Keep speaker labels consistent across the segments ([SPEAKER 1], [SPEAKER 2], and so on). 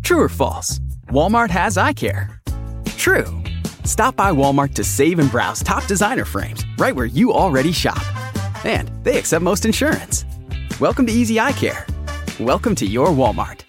[SPEAKER 1] True or false? Walmart has eye care. True. Stop by Walmart to save and browse top designer frames right where you already shop. And they accept most insurance. Welcome to Easy Eye Care. Welcome to your Walmart.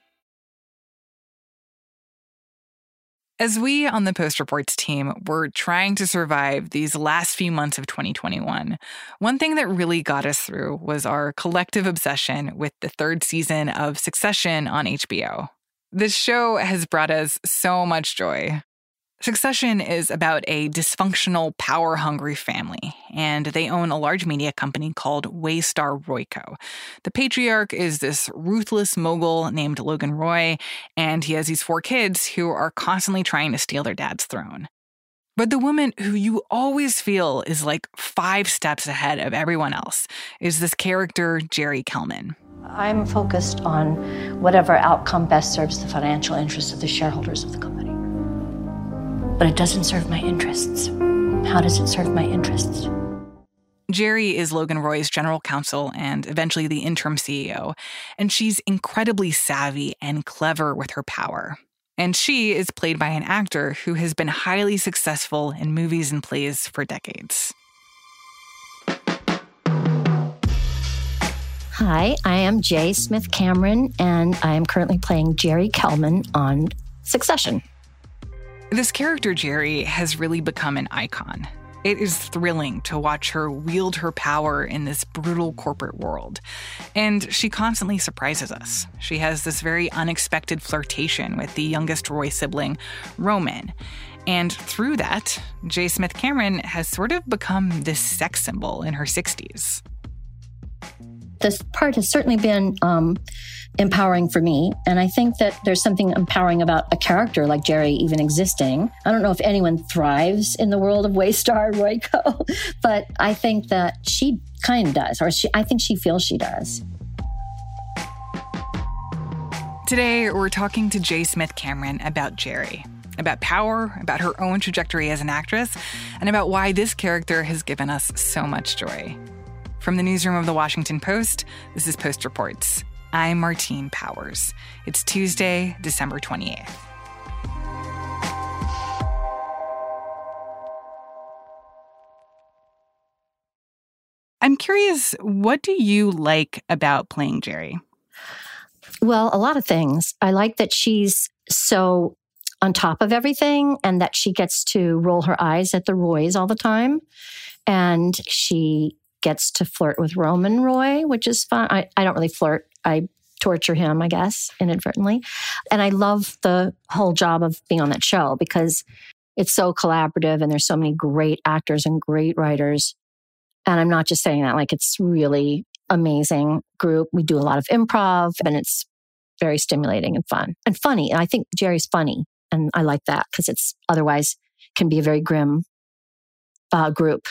[SPEAKER 2] As we on the Post Reports team were trying to survive these last few months of 2021, one thing that really got us through was our collective obsession with the third season of Succession on HBO. This show has brought us so much joy. Succession is about a dysfunctional, power-hungry family, and they own a large media company called Waystar Royco. The patriarch is this ruthless mogul named Logan Roy, and he has these 4 kids who are constantly trying to steal their dad's throne. But the woman who you always feel is like 5 steps ahead of everyone else is this character, Jerry Kellman.
[SPEAKER 3] I'm focused on whatever outcome best serves the financial interests of the shareholders of the company. But it doesn't serve my interests. How does it serve my interests?
[SPEAKER 2] Jerry is Logan Roy's general counsel and eventually the interim CEO, and she's incredibly savvy and clever with her power. And she is played by an actor who has been highly successful in movies and plays for decades.
[SPEAKER 3] Hi, I am J. Smith Cameron, and I am currently playing Jerry Kellman on Succession.
[SPEAKER 2] This character, Jerry, has really become an icon. It is thrilling to watch her wield her power in this brutal corporate world. And she constantly surprises us. She has this very unexpected flirtation with the youngest Roy sibling, Roman. And through that, J. Smith Cameron has sort of become this sex symbol in her 60s.
[SPEAKER 3] This part has certainly been empowering for me. And I think that there's something empowering about a character like Jerry even existing. I don't know if anyone thrives in the world of Waystar Royco, but I think that she kind of does, or I think she feels she does.
[SPEAKER 2] Today, we're talking to J. Smith Cameron about Jerry, about power, about her own trajectory as an actress, and about why this character has given us so much joy. From the newsroom of The Washington Post, this is Post Reports. I'm Martine Powers. It's Tuesday, December 28th. I'm curious, what do you like about playing Jerry?
[SPEAKER 3] Well, a lot of things. I like that she's so on top of everything and that she gets to roll her eyes at the Roys all the time. And she gets to flirt with Roman Roy, which is fun. I don't really flirt. I torture him, I guess, inadvertently. And I love the whole job of being on that show because it's so collaborative and there's so many great actors and great writers. And I'm not just saying that, like, it's really amazing group. We do a lot of improv and it's very stimulating and fun and funny. And I think Jerry's funny. And I like that because it's otherwise can be a very grim group.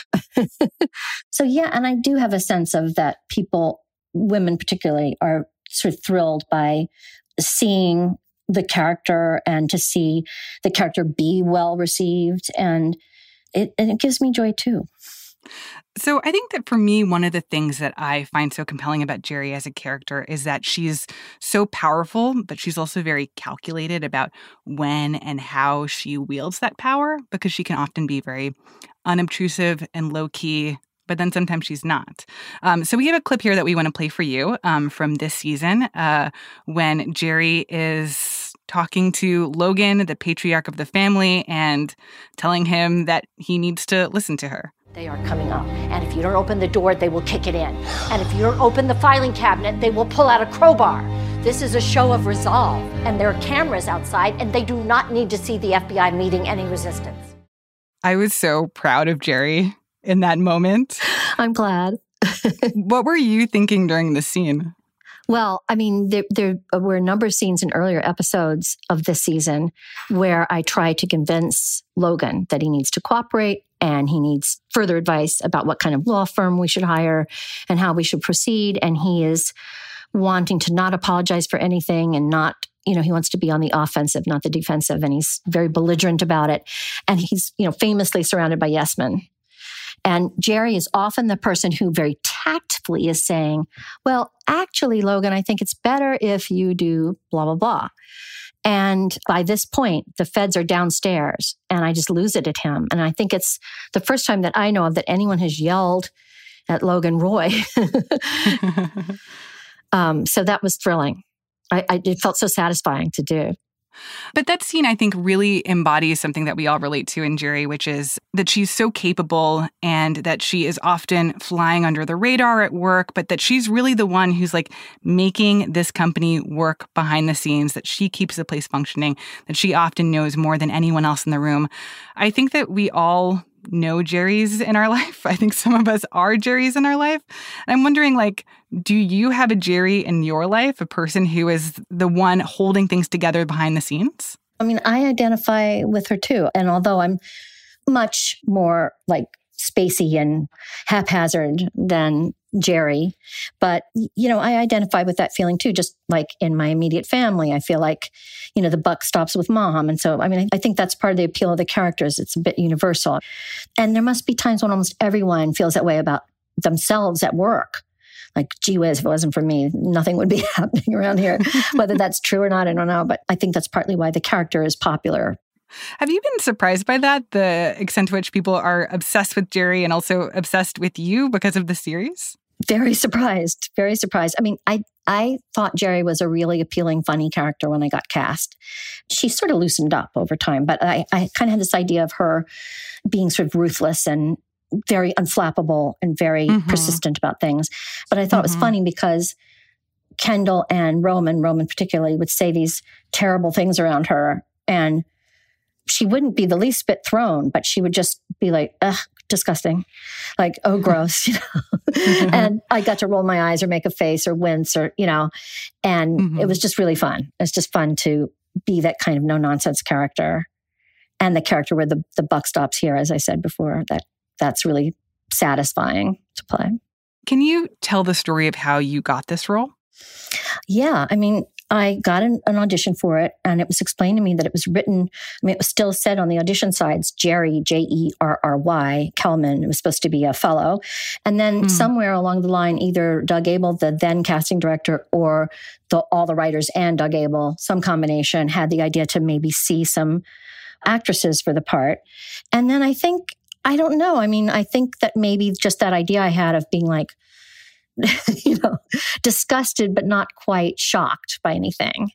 [SPEAKER 3] So yeah, and I do have a sense of that people, women particularly, are sort of thrilled by seeing the character and to see the character be well received. And it gives me joy too.
[SPEAKER 2] So I think that for me, one of the things that I find so compelling about Jerry as a character is that she's so powerful, but she's also very calculated about when and how she wields that power, because she can often be very unobtrusive and low-key, but then sometimes she's not. So we have a clip here that we want to play for you from this season when Jerry is talking to Logan, the patriarch of the family, and telling him that he needs to listen to her.
[SPEAKER 4] They are coming up, and if you don't open the door, they will kick it in. And if you don't open the filing cabinet, they will pull out a crowbar. This is a show of resolve, and there are cameras outside, and they do not need to see the FBI meeting any resistance.
[SPEAKER 2] I was so proud of Jerry in that moment.
[SPEAKER 3] I'm glad.
[SPEAKER 2] What were you thinking during the scene?
[SPEAKER 3] Well, I mean, there were a number of scenes in earlier episodes of this season where I tried to convince Logan that he needs to cooperate and he needs further advice about what kind of law firm we should hire and how we should proceed. And he is wanting to not apologize for anything and not, he wants to be on the offensive, not the defensive. And he's very belligerent about it. And he's, famously surrounded by yes men. And Jerry is often the person who very tactfully is saying, well, actually, Logan, I think it's better if you do blah, blah, blah. And by this point, the feds are downstairs and I just lose it at him. And I think it's the first time that I know of that anyone has yelled at Logan Roy. So that was thrilling. It felt so satisfying to do.
[SPEAKER 2] But that scene, I think, really embodies something that we all relate to in Jerry, which is that she's so capable and that she is often flying under the radar at work, but that she's really the one who's like making this company work behind the scenes, that she keeps the place functioning, that she often knows more than anyone else in the room. I think that we all know Jerrys in our life. I think some of us are Jerrys in our life. I'm wondering, like, do you have a Jerry in your life, a person who is the one holding things together behind the scenes?
[SPEAKER 3] I mean, I identify with her too. And although I'm much more like spacey and haphazard than Jerry, but, I identify with that feeling too, just like in my immediate family. I feel like, the buck stops with mom. And so, I think that's part of the appeal of the characters. It's a bit universal. And there must be times when almost everyone feels that way about themselves at work. Like, gee whiz, if it wasn't for me, nothing would be happening around here. Whether that's true or not, I don't know. But I think that's partly why the character is popular.
[SPEAKER 2] Have you been surprised by that, the extent to which people are obsessed with Jerry and also obsessed with you because of the series?
[SPEAKER 3] Very surprised. Very surprised. I mean, I thought Jerry was a really appealing, funny character when I got cast. She sort of loosened up over time, but I kind of had this idea of her being sort of ruthless and very unflappable and very persistent about things. But I thought it was funny because Kendall and Roman particularly, would say these terrible things around her, and she wouldn't be the least bit thrown, but she would just be like, ugh, disgusting. Like, oh, gross, And I got to roll my eyes or make a face or wince or, and it was just really fun. It's just fun to be that kind of no-nonsense character. And the character where the buck stops here, as I said before, that's really satisfying to play. Can you tell the story of how you got this role? Yeah, I mean, I got an audition for it, and it was explained to me that it was written, it was still said on the audition sides, Jerry, Jerry Kellman. It was supposed to be a fellow. And then somewhere along the line, either Doug Abel, the then casting director, or all the writers and Doug Abel, some combination, had the idea to maybe see some actresses for the part. And then I think that maybe just that idea I had of being like, disgusted, but not quite shocked by anything,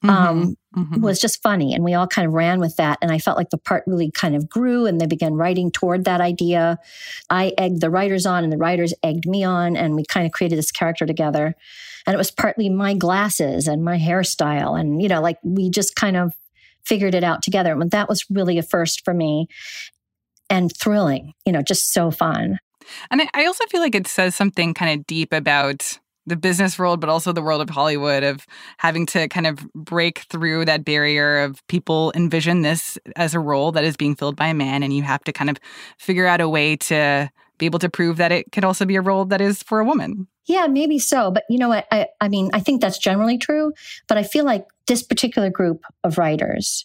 [SPEAKER 3] was just funny. And we all kind of ran with that. And I felt like the part really kind of grew and they began writing toward that idea. I egged the writers on and the writers egged me on, and we kind of created this character together. And it was partly my glasses and my hairstyle. And, we just kind of figured it out together. And that was really a first for me and thrilling, just so fun.
[SPEAKER 2] And I also feel like it says something kind of deep about the business world, but also the world of Hollywood, of having to kind of break through that barrier of people envision this as a role that is being filled by a man, and you have to kind of figure out a way to be able to prove that it could also be a role that is for a woman. Yeah, maybe so. But you know what? I think that's generally true. But I feel like this particular group of writers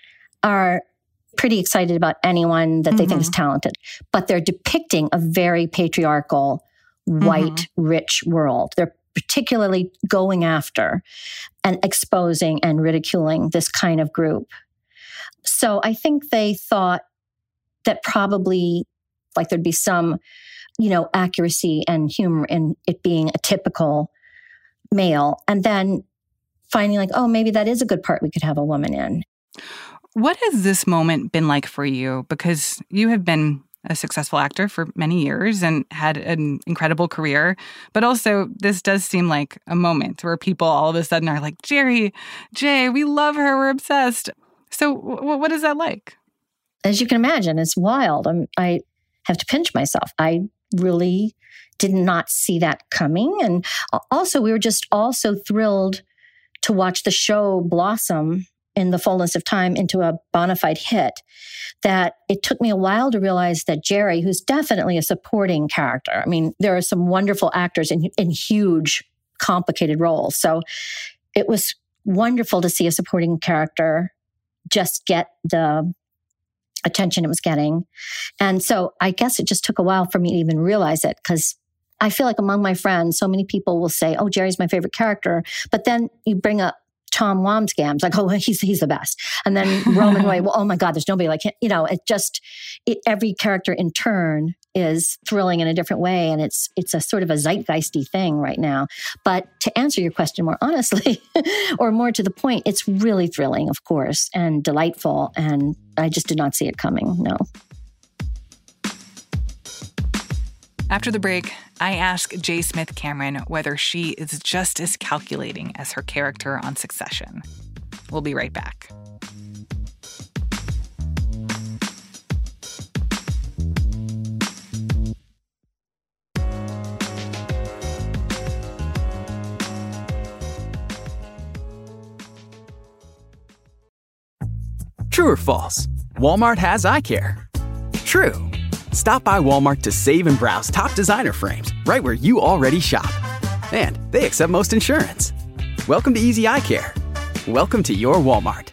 [SPEAKER 2] are pretty excited about anyone that they think is talented, but they're depicting a very patriarchal, white, rich world. They're particularly going after and exposing and ridiculing this kind of group. So I think they thought that probably like there'd be some, accuracy and humor in it being a typical male. And then finding like, oh, maybe that is a good part we could have a woman in. What has this moment been like for you? Because you have been a successful actor for many years and had an incredible career. But also, this does seem like a moment where people all of a sudden are like, Jerry, Jay, we love her, we're obsessed. So what is that like? As you can imagine, it's wild. I have to pinch myself. I really did not see that coming. And also, we were just all so thrilled to watch the show blossom in the fullness of time into a bona fide hit, that it took me a while to realize that Jerry, who's definitely a supporting character, there are some wonderful actors in huge, complicated roles. So it was wonderful to see a supporting character just get the attention it was getting. And so I guess it just took a while for me to even realize it, because I feel like among my friends, so many people will say, oh, Jerry's my favorite character. But then you bring up
[SPEAKER 3] Tom Wambsgans, like, oh, he's the best. And then Roman Roy, well, oh my God, there's nobody like him. Every character in turn is thrilling in a different way. And it's a sort of a zeitgeisty thing right now. But to answer your question more honestly, or more to the point, it's really thrilling, of course, and delightful. And I just did not see it coming, no.
[SPEAKER 2] After the break, I ask J. Smith Cameron whether she is just as calculating as her character on Succession. We'll be right back.
[SPEAKER 1] True or false? Walmart has eye care. True. Stop by Walmart to save and browse top designer frames right where you already shop. And they accept most insurance. Welcome to Easy Eye Care. Welcome to your Walmart.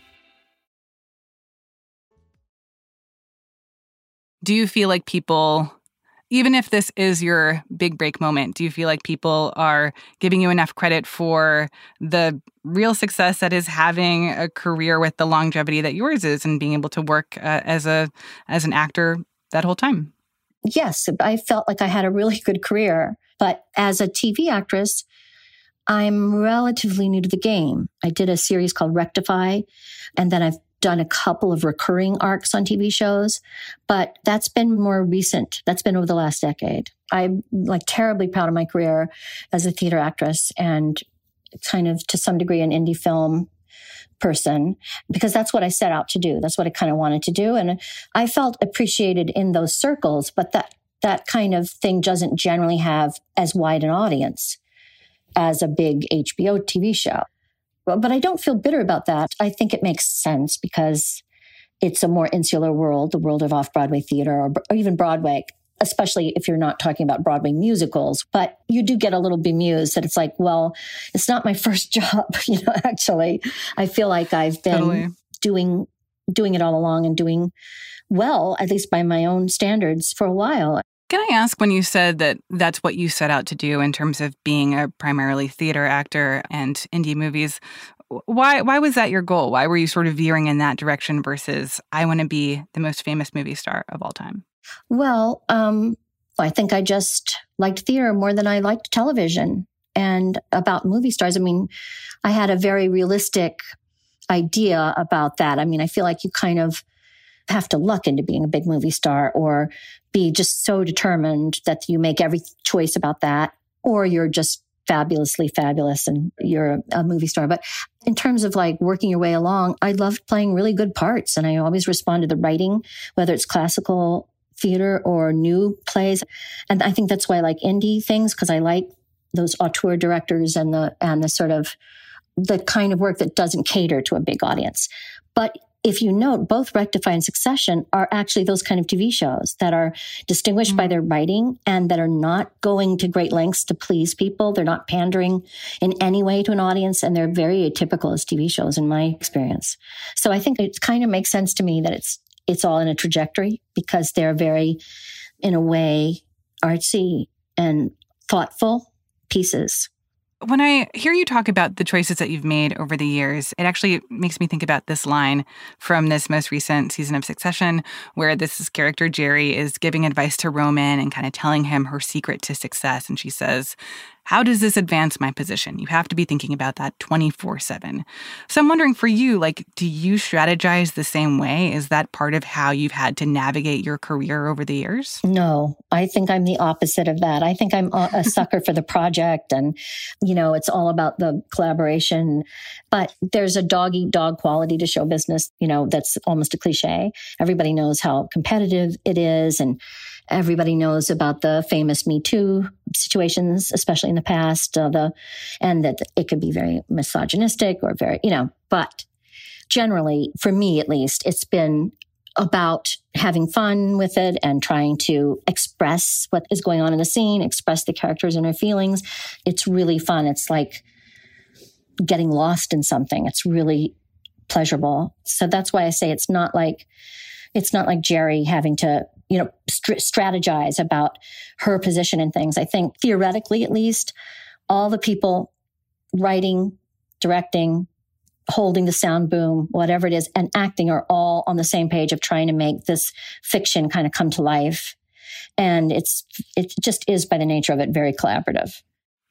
[SPEAKER 2] Do you feel like people, even if this is your big break moment, do you feel like people are giving you enough credit for the real success that is having a career with the longevity that yours is and being able to work as an actor that whole time?
[SPEAKER 3] Yes, I felt like I had a really good career. But as a TV actress, I'm relatively new to the game. I did a series called Rectify, and then I've done a couple of recurring arcs on TV shows, but that's been more recent. That's been over the last decade. I'm terribly proud of my career as a theater actress and kind of to some degree an indie film person, because that's what I set out to do. That's what I kind of wanted to do. And I felt appreciated in those circles, but that kind of thing doesn't generally have as wide an audience as a big HBO TV show. But I don't feel bitter about that. I think it makes sense because it's a more insular world, the world of off-Broadway theater or even Broadway, especially if you're not talking about Broadway musicals. But you do get a little bemused that it's like, well, it's not my first job, actually. I feel like I've been doing it all along and doing well, at least by my own standards, for a while.
[SPEAKER 2] Can I ask, when you said that that's what you set out to do in terms of being a primarily theater actor and indie movies, why was that your goal? Why were you sort of veering in that direction versus I want to be the most famous movie star of all time?
[SPEAKER 3] Well, I think I just liked theater more than I liked television. And about movie stars, I had a very realistic idea about that. I feel like you kind of have to luck into being a big movie star or be just so determined that you make every choice about that, or you're just fabulously fabulous and you're a movie star. But in terms of working your way along, I loved playing really good parts. And I always respond to the writing, whether it's classical theater or new plays. And I think that's why I like indie things, because I like those auteur directors and the sort of the kind of work that doesn't cater to a big audience. But if you note, both Rectify and Succession are actually those kind of TV shows that are distinguished by their writing and that are not going to great lengths to please people. They're not pandering in any way to an audience, and they're very atypical as TV shows in my experience. So I think it kind of makes sense to me that it's all in a trajectory, because they're very, in a way, artsy and thoughtful pieces.
[SPEAKER 2] When I hear you talk about the choices that you've made over the years, it actually makes me think about this line from this most recent season of Succession, where this character, Jerry, is giving advice to Roman and kind of telling him her secret to success. And she says, how does this advance my position? You have to be thinking about that 24/7. So I'm wondering, for you, do you strategize the same way? Is that part of how you've had to navigate your career over the years?
[SPEAKER 3] No, I think I'm the opposite of that. I think I'm a sucker for the project, and, it's all about the collaboration. But there's a dog-eat-dog quality to show business, that's almost a cliche. Everybody knows how competitive it is, and everybody knows about the famous Me Too situations, especially in the past, and that it could be very misogynistic or very, but generally, for me at least, it's been about having fun with it and trying to express what is going on in the scene, express the characters and their feelings. It's really fun. It's like getting lost in something. It's really pleasurable. So that's why I say it's not like Jerry having to, strategize about her position in things. I think theoretically, at least, all the people writing, directing, holding the sound boom, whatever it is, and acting are all on the same page of trying to make this fiction kind of come to life. And it just is, by the nature of it, very collaborative.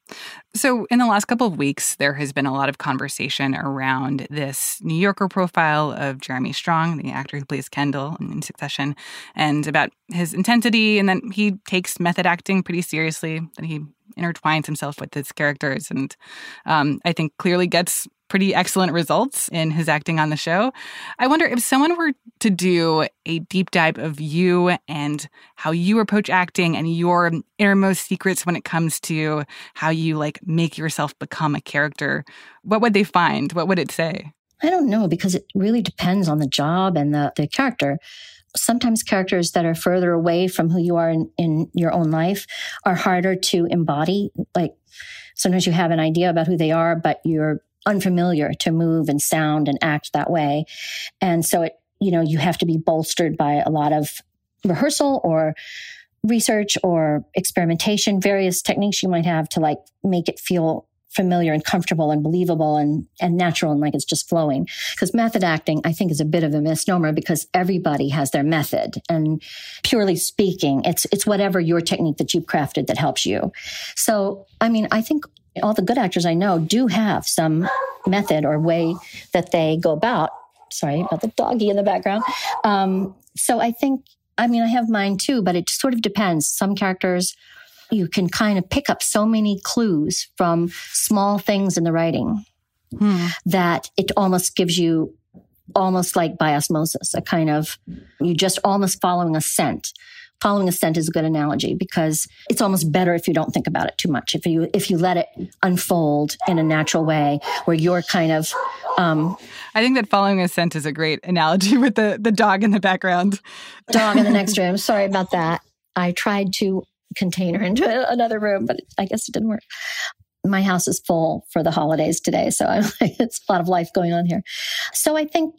[SPEAKER 2] So in the last couple of weeks, there has been a lot of conversation around this New Yorker profile of Jeremy Strong, the actor who plays Kendall in Succession, and about his intensity and that he takes method acting pretty seriously, that he intertwines himself with his characters and I think clearly gets pretty excellent results in his acting on the show. I wonder if someone were to do a deep dive of you and how you approach acting and your innermost secrets when it comes to how you make yourself become a character, what would they find? What would it say?
[SPEAKER 3] I don't know, because it really depends on the job and the character. Sometimes characters that are further away from who you are in your own life are harder to embody. Like sometimes you have an idea about who they are, but you're unfamiliar to move and sound and act that way. And so you have to be bolstered by a lot of rehearsal or research or experimentation, various techniques you might have to make it feel familiar and comfortable and believable and natural and like it's just flowing. Because method acting, I think, is a bit of a misnomer because everybody has their method. And purely speaking, it's whatever your technique that you've crafted that helps you. So, I think all the good actors I know do have some method or way that they go about. Sorry about the doggy in the background. So I think, I have mine too, but it sort of depends. Some characters, you can kind of pick up so many clues from small things in the writing that it almost gives you almost like by osmosis, a kind of, you just almost following a scent. Following a scent is a good analogy because it's almost better if you don't think about it too much. If you let it unfold in a natural way where you're kind of...
[SPEAKER 2] I think that following a scent is a great analogy with the dog in the background.
[SPEAKER 3] Dog in the next room. Sorry about that. I tried to contain her into another room, but I guess it didn't work. My house is full for the holidays today, so it's a lot of life going on here. So I think,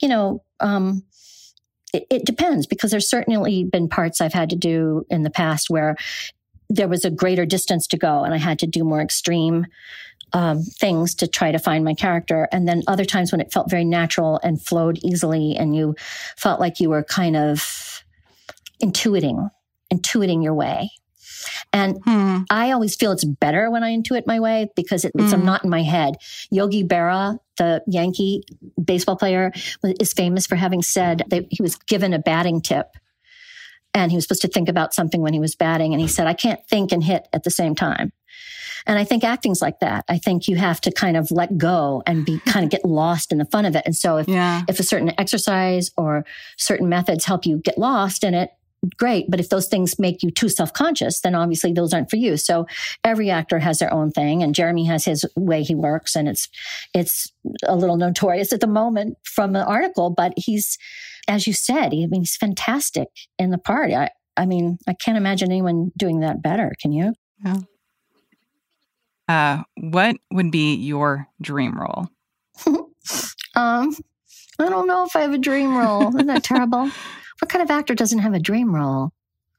[SPEAKER 3] it depends because there's certainly been parts I've had to do in the past where there was a greater distance to go and I had to do more extreme things to try to find my character. And then other times when it felt very natural and flowed easily and you felt like you were kind of intuiting your way. And I always feel it's better when I intuit my way because I'm not in my head. Yogi Berra, the Yankee baseball player, is famous for having said that he was given a batting tip and he was supposed to think about something when he was batting. And he said, I can't think and hit at the same time. And I think acting's like that. I think you have to kind of let go and kind of get lost in the fun of it. And so if a certain exercise or certain methods help you get lost in it, great. But if those things make you too self-conscious, then obviously those aren't for you. So every actor has their own thing and Jeremy has his way he works and it's a little notorious at the moment from the article, but he's, as you said, he's fantastic in the part. I can't imagine anyone doing that better. Can you?
[SPEAKER 2] Yeah. What would be your dream role?
[SPEAKER 3] I don't know if I have a dream role. Isn't that terrible? What kind of actor doesn't have a dream role?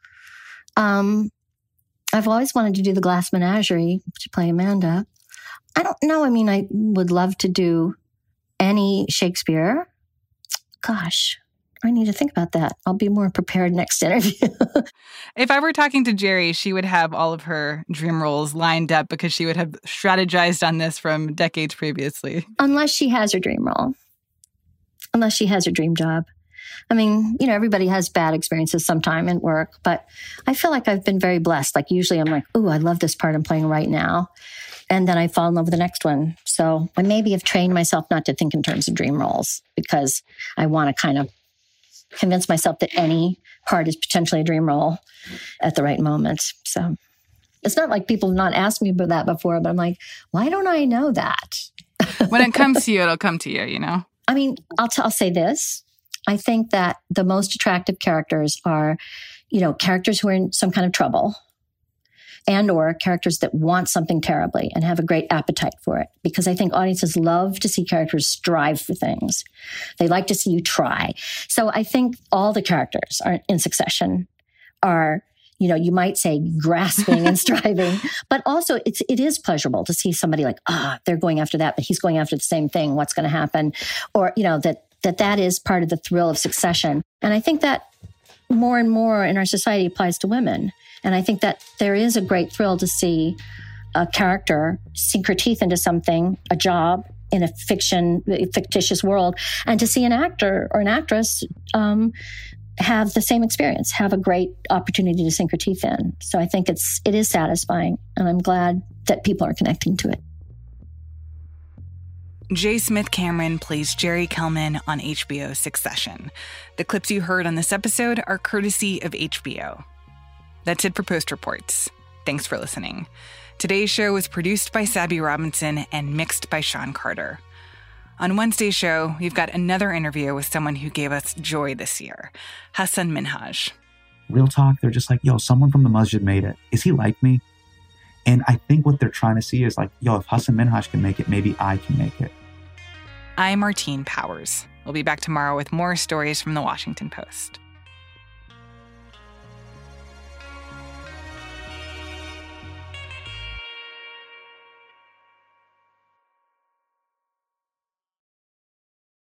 [SPEAKER 3] I've always wanted to do The Glass Menagerie, to play Amanda. I don't know. I would love to do any Shakespeare. Gosh, I need to think about that. I'll be more prepared next interview.
[SPEAKER 2] If I were talking to Jerry, she would have all of her dream roles lined up because she would have strategized on this from decades previously.
[SPEAKER 3] Unless she has her dream role. Unless she has her dream job. Everybody has bad experiences sometime in work, but I feel like I've been very blessed. Like usually I'm like, ooh, I love this part I'm playing right now. And then I fall in love with the next one. So I maybe have trained myself not to think in terms of dream roles because I want to kind of convince myself that any part is potentially a dream role at the right moment. So it's not like people have not asked me about that before, but I'm like, why don't I know that?
[SPEAKER 2] When it comes to you, it'll come to you,
[SPEAKER 3] I'll say this. I think that the most attractive characters are, characters who are in some kind of trouble and or characters that want something terribly and have a great appetite for it. Because I think audiences love to see characters strive for things. They like to see you try. So I think all the characters are in Succession are, you might say grasping and striving, but also it is pleasurable to see somebody like, they're going after that, but he's going after the same thing. What's going to happen? Or, that is part of the thrill of succession. And I think that more and more in our society applies to women. And I think that there is a great thrill to see a character sink her teeth into something, a job in a fictitious world, and to see an actor or an actress have the same experience, have a great opportunity to sink her teeth in. So I think it is satisfying, and I'm glad that people are connecting to it.
[SPEAKER 2] J. Smith-Cameron plays Jerry Kellman on HBO's Succession. The clips you heard on this episode are courtesy of HBO. That's it for Post Reports. Thanks for listening. Today's show was produced by Sabby Robinson and mixed by Sean Carter. On Wednesday's show, we've got another interview with someone who gave us joy this year, Hasan Minhaj.
[SPEAKER 5] Real talk, they're just like, someone from the masjid made it. Is he like me? And I think what they're trying to see is like, if Hasan Minhaj can make it, maybe I can make it.
[SPEAKER 2] I'm Martine Powers. We'll be back tomorrow with more stories from the Washington Post.